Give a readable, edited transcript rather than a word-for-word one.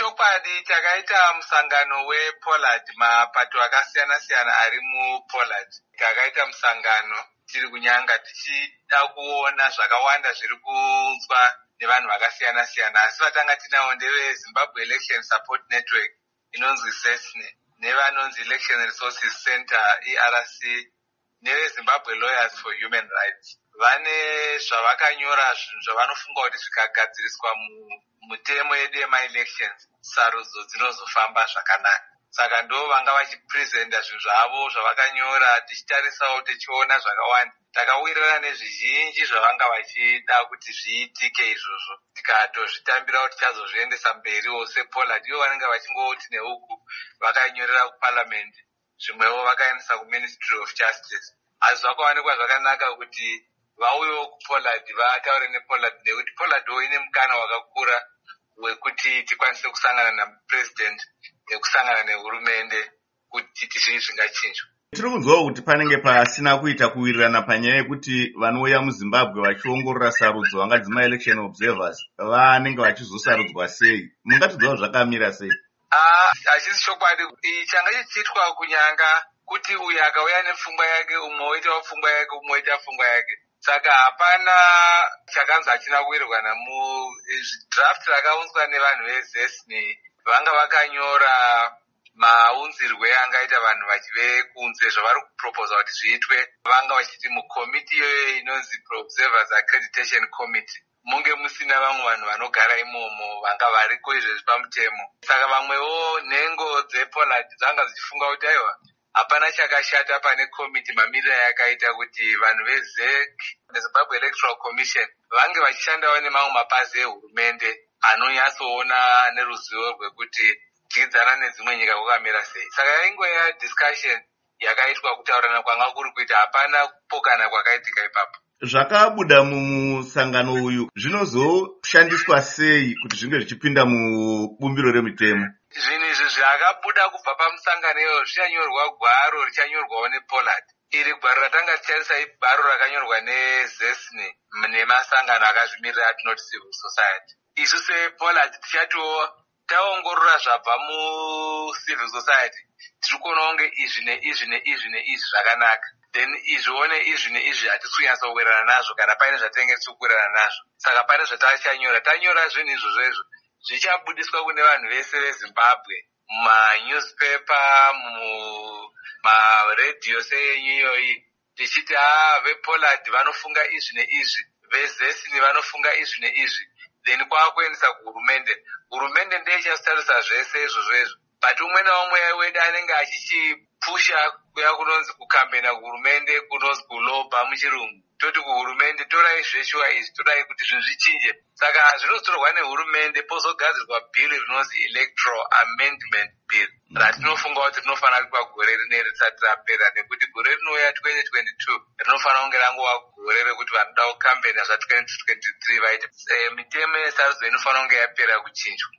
chokwadi takaita musangano wePollard, mapato akasiyana-siyana ari muPollard. Takaita musangano tiri kunyanga tichida kuona zvakawanda zviri kuunzwa nevanhu vakasiyana-siyana. Asi vatanga tinawo ndeveZimbabwe Election Support Network inonzi ZESNE, nevanonzi Election Resources Center ERC, neveZimbabwe Lawyers for Human Rights. Vane zvavakanyora zvinhu zvavanofunga kuti zvikagadziriswa mutemo yedu yema-elections, sarudzo dzinozofamba zvakanaka. Saka ndo vanga vachipresenta zvinhu zvavo zvavakanyora, tichitarisawo tichiona zvakawanda. Takawirirana nezvizhinji zvavanga vachida kuti zviitike izvozvo, tikatozvitambira kuti tichazozviendesa mberiwo sePollard. Ivo vanenge vachingoti neuku vakanyorera kuParliament, zvimwewo vakaendesa kuMinistry of Justice. Asi zvakaonekwa zvakanaka kuti vauyewo kuPollard vataure nePollard, nekuti Pollardwo ine mukana wakakura wekuti tikwanise kusangana naPresident nekusangana nehurumende kuti tizvii zvingachinjwa. Tiri kunzwawo kuti panenge pasina kuita kuwirirana panyaya yekuti vanouya muZimbabwe vachiongorora sarudzo vangati ma-election observers vanenge vachizosarudzwa sei. Mungatidzawo zvakamira sei? Hachisi chokwadi. Changa chichiitwa kunyanga kuti uyu akauya nepfungwa yake, umwe oitawo pfungwa yake, umwe oita pfungwa yake. Saka hapana chakanzi hachina kuwirirwana. Mudraft rakaunzwa nevanhu veZESNE vanga vakanyora maunzirwe angaita vanhu vachive kunze zvavari kuproposa kuti zviitwe. Vanga vachiti mukomiti iyoyo inonzi Observers Accreditation Committee munge musina vamwe vanhu vanogara imomo vanga variko izvezvi pamutemo. Saka vamwewo nhengo dzePollard dzanga dzichifunga kuti aiwa, hapana chakashata pane komiti mamiriro yakaita kuti vanhu veZEC neZimbabwe Electoral Commission vange vachishandawo nemamwe mapazi ehurumende anonyatsoona neruzivo rwekuti tichidzana nedzimwe nyika kwakamira sei. Saka yaingoya discussion yakaitwa kutaurana kwanga kuri kuita, hapana kupokana kwakaitika ipapo. Zvakabuda mumusangano uyu zvinozoshandiswa sei kuti zvinge zvichipinda mubumbiro remitemo? Zvinhu izvi zvakabuda kubva pamusangano iyoyo zvichanyorwa gwaro richanyorwawo nePollard. Iri gwaro ratanga ticharisa ibharo rakanyorwa neZESNE nemasangano akazvimirira atinoti civil society. Isu sePollard tichatiwo taongorora zvabva mucivil society, tiri kuona kunge izvi neizvi neizvi neizvi zvakanaka, then izviwo neizvi neizvi hatisi kunyatsa kuwirirana nazvo kana paine zvatinenge tiri kuwirirana nazvo. Saka pane zvatachanyora, tanyora zvinhu izvozvo zvichabudiswa kune vanhu vese veZimbabwe mumanewspaper, mumaredhiyo seyenyu iyoyi, tichiti vePollard vanofunga izvi neizvi, veZESNE vanofunga izvi neizvi, then kwakuendesa kuhurumende. Hurumende ndiye ichatarisa zvese izvozvo, but umwe naumwe wedu anenge achichipusha kuya kunonzi kukambena kuhurumende, kunonzi kuloba muchirungu. Toti kuhurumende torai zveshuwa izvi, torai kuti zvinhu zvichinje. Saka zvinotorwa nehurumende pozogadzirwa bhiri rinonzi Electoral Amendment Bill ratinofunga kuti rinofanira kuva gore rineri risati rapera, nekuti gore rinouya 2022 rinofanira kunge rangova gore rekuti vanoda kukambena zva2023 vaiti mitemo yesarudzo inofanira kunge yapera kuchinjwa.